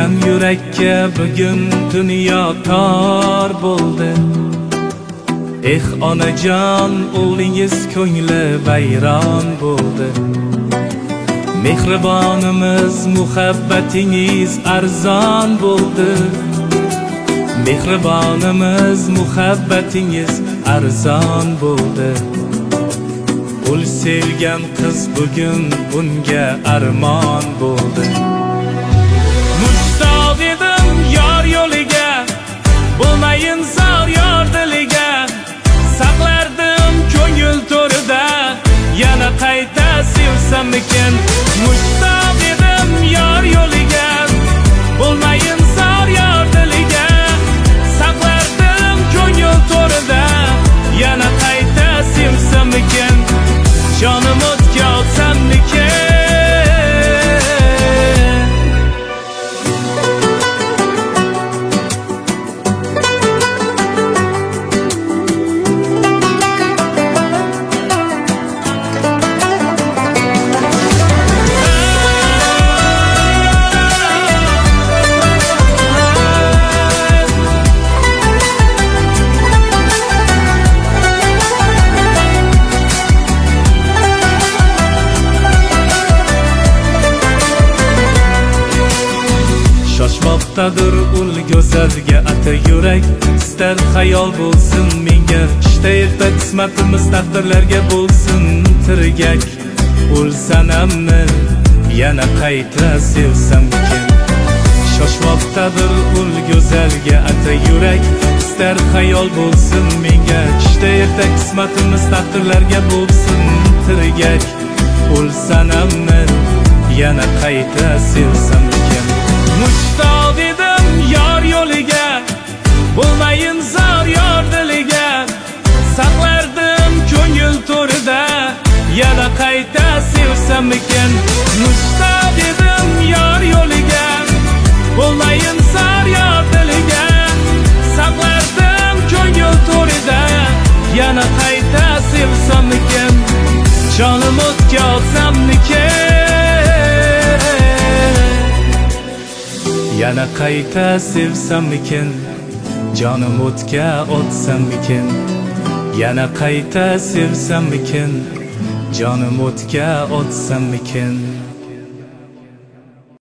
sevgan yurakka bugun dunyo tor bo'ldi. Onajon, o'g'lingiz ko'ngli vayron bo'ldi. Mehribonimiz, muhabbatingiz arzon bo'ldi. Mehribonimiz, muhabbatingiz arzon bo'ldi. Ul sevgan qiz bugun bunga armon bo'ldi. Mushtoq edim yor yo'liga, bo'lmayin zor yor diliga. Saqlardim ko'ngil to'rida, yana qayta sevsamikin. Mushtoq edim yor yo'liga, bo'lmayin zor yor diliga. Saqlardim ko'ngil to'rida, yana qayta sevsamikin. Jonim o'tga olsammikin. Shoshmoqdadir ul go'zalga ata yurak, istar xayol bo'lsin menga. Ishda erta qismatimiz taqdirlarga bo'lsin tirgak. Ul sanamni yana qayta sevsammikin. Shoshmoqdadir ul go'zalga ata yurak, istar xayol bo'lsin menga. Ishda erta qismatimiz taqdirlarga bo'lsin tirgak. Ul sanamni yana qayta sevsammikin. Mushtoq edim yor yo'liga, bo'lmayin zor yor diliga. Saqlardim ko'ngil to'rida, yana qayta sevsamikin. Mushtoq edim yor yo'liga, bo'lmayin zor yor diliga. Saqlardim ko'ngil to'rida, yana qayta sevsamikin. Jonim o'tga olsammikin. Yana qayta sevsamikin. Jonim o'tga otsamikin. Yana qayta sevsamikin. Jonim o'tga otsamikin.